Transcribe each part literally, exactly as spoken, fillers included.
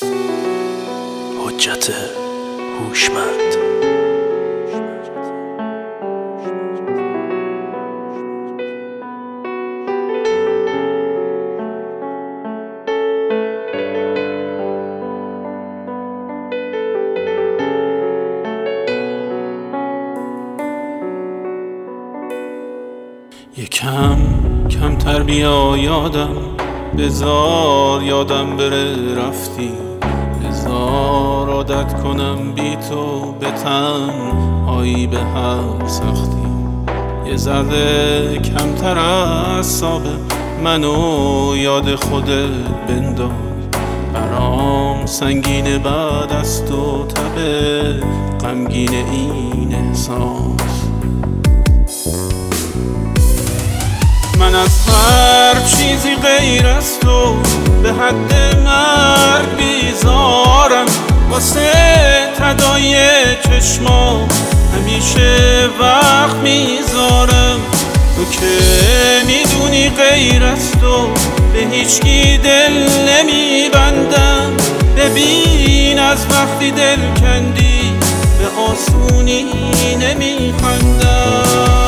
حجت هوشمند. یکم کمتر بیا یادم، بذار یادم بره رفتی، بذار عادت کنم بی تو به تنهایی به هر سختی. یه ذره کمتر از سابه منو یاد خودت بنداز، برام سنگینه بعد از تو تبه غمگین این احساس. من از هر چیزی غیر از تو به حد مرگ بیزارم، واسه تدای چشما همیشه وقت میذارم. تو که میدونی غیر از تو به هیچکی دل نمیبندم. ببین از وقتی دل کندی به آسونی نمیخندم.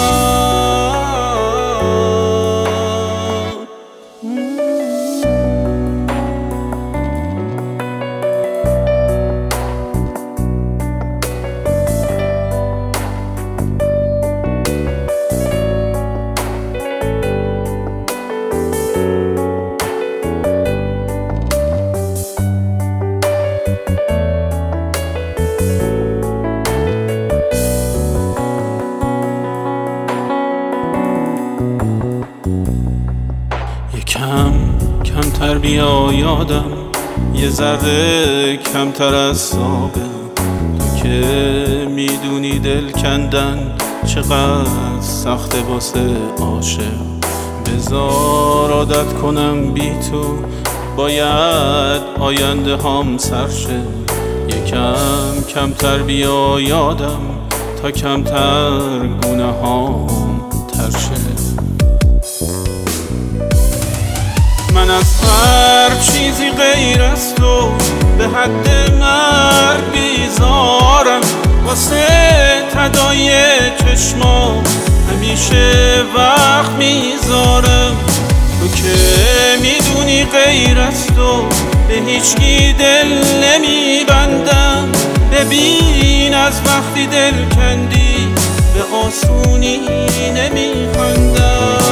کم کمتر بیا یادم، یه ذره کمتر از سابه. تو که میدونی دل کندن چقدر سخته واسه عاشق. بذار عادت کنم بی تو، باید آینده هام سرشه. یکم کمتر بیا یادم تا کمتر گونه هام ترشه. من از هر چیزی غیر از تو به حد مرگ بیزارم، واسه تدای چشما همیشه وقت میذارم. تو که میدونی غیر از تو به هیچکی دل نمیبندم. ببین از وقتی دل کندی به آسونی نمیخندم.